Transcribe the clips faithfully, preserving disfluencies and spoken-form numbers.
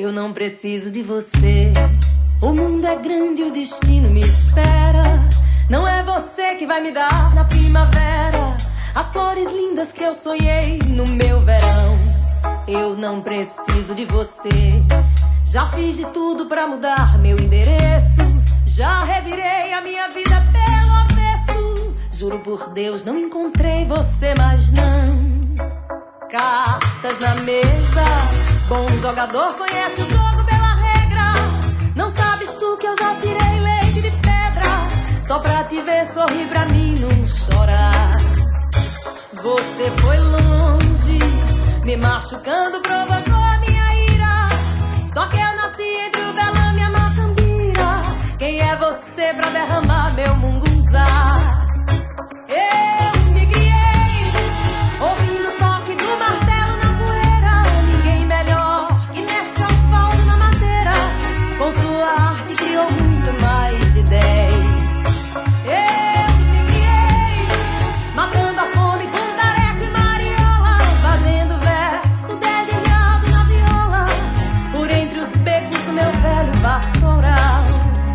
Eu não preciso de você. O mundo é grande e o destino me espera. Não é você que vai me dar na primavera as flores lindas que eu sonhei no meu verão. Eu não preciso de você. Já fiz de tudo pra mudar meu endereço. Já revirei a minha vida pelo avesso. Juro por Deus, não encontrei você, mas não. Cartas na mesa. Bom jogador conhece o jogo pela regra. Não sabes tu que eu já tirei leite de pedra só pra te ver sorrir pra mim, não chorar. Você foi longe, me machucando, provocou a minha ira. Só que eu nasci entre o velame e a macambira. Quem é você pra derramar meu mungunzá? Eu me criei ouvindo o toque do martelo na poeira. Ninguém melhor que mexe o asfalto na madeira. Com sua arte criou muito mais de dez. Eu me criei matando a fome com tareco e mariola, fazendo verso dedilhado na viola por entre os becos do meu velho vassoural.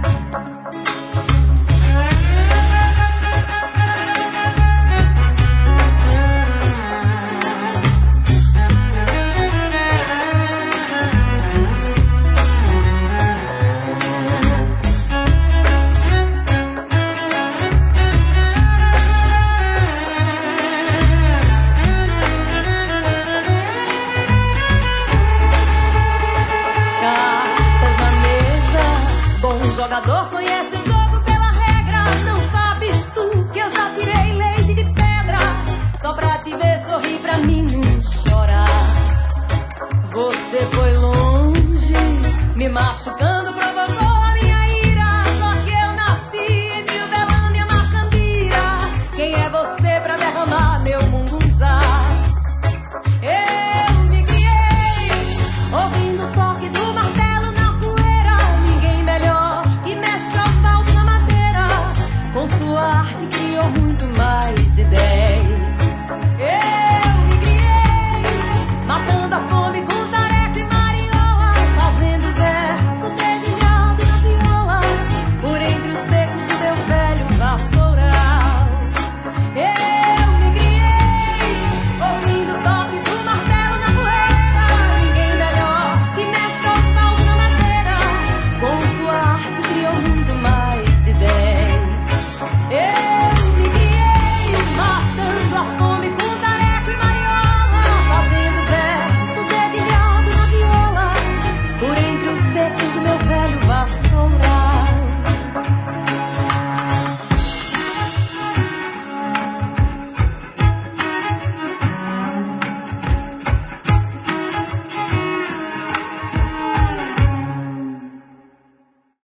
Jogador conhece o jogo pela regra. Não sabes tu que eu já tirei leite de pedra só pra te ver sorrir pra mim, não chorar. Você foi longe, me machucando, provocou a minha ira. Só que eu nasci entre o velame e a macambira. Quem é você pra derramar meu mungunzá? Eu me criei ouvindo o toque do